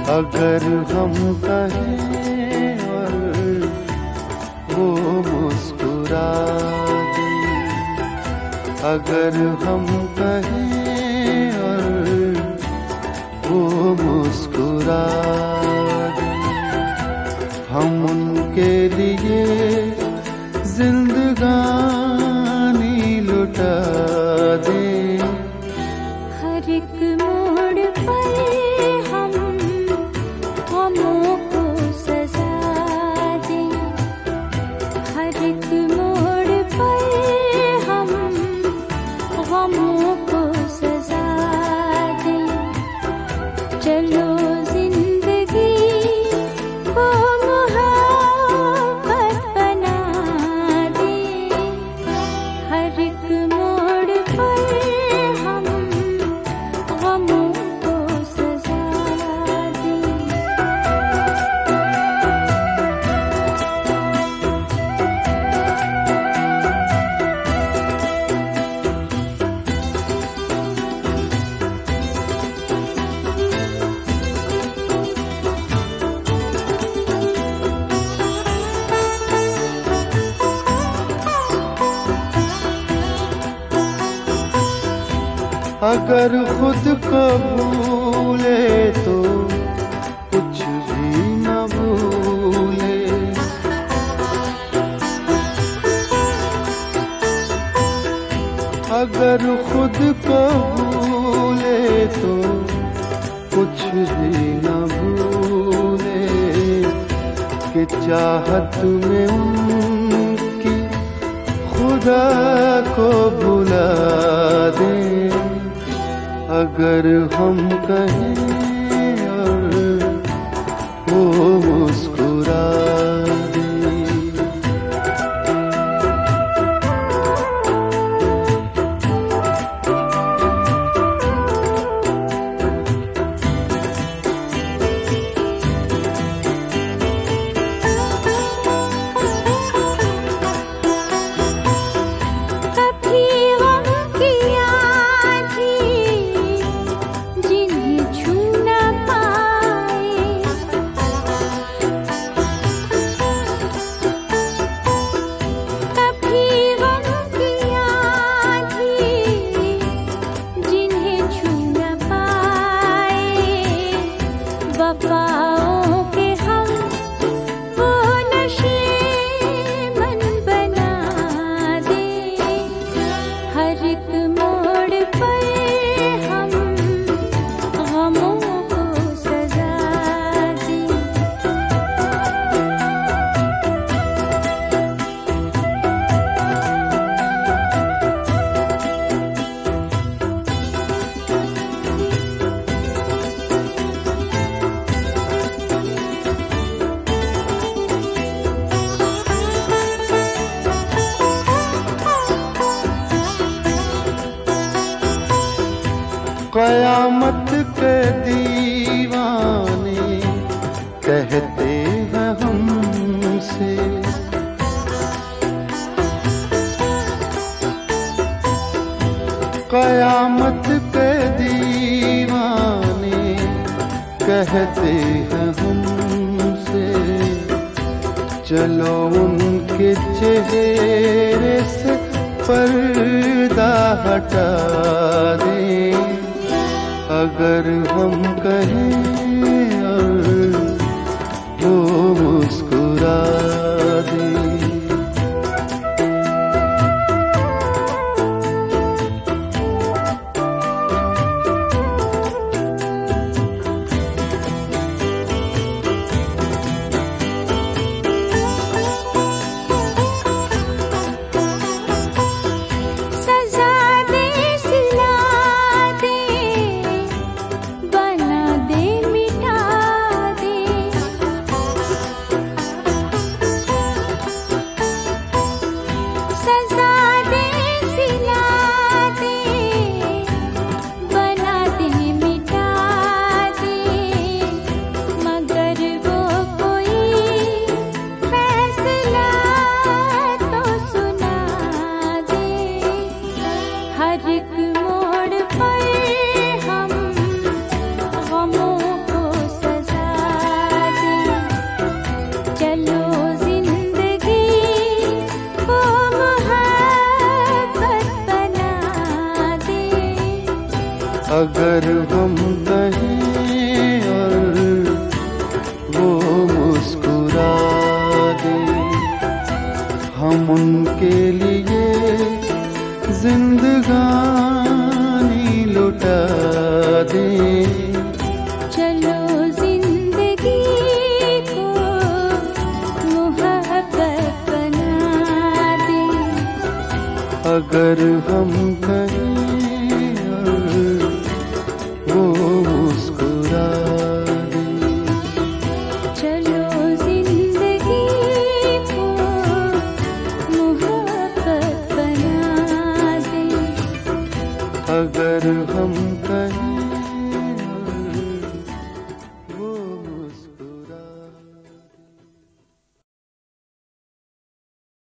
अगर हम कहें और वो मुस्कुरा दे, अगर हम कहें और वो मुस्कुरा दे, हम उनके लिए जिंदगानी लुटा दे। हर एक मोड़ पर हम गमों को सजा दे, हर एक मोड़ पर हम गमों को सजा दे। चलो जिंदगी को मोहब्बत बना दे, हर एक मोड़ पर हम गमों को सजा दे। अगर खुद को भूले तो कुछ भी न भूले, अगर खुद को भूले तो कुछ भी न भूले, कि चाहत में उनकी खुदा को भुला दे। अगर हम कहें और वो मुस्कुरा दे। कभी गम की आँधी जिन्हें छू न पाए, कभी गम की आँधी जिन्हें छू न पाए, वफाओं के हम वो नशे मन बना दे। हर एक मोड़ पर हम गमों को सजा दे। क़यामत के दीवाने कहते हैं हमसे, क़यामत के दीवाने कहते हैं हमसे, चलो उनके चेहरे से पर्दा हटा दें। अगर हम कहें और वो मुस्कुरा दे। सजा दे, सिला दे, बना दे, मिटा दे, सजा दे, सिला दे, बना दे, मिटा दे, मगर वो कोई फैसला तो सुना दे। हर एक मोड़ पर हम गमों को सजा अगर हम कहें और वो मुस्कुरा दे, हम उनके लिए जिंदगानी लुटा दें। चलो जिंदगी को मोहब्बत बना दे। अगर हम कहें वो मुस्कुरा दे। चलो जिंदगी को मोहब्बत बना दे। अगर हम कहें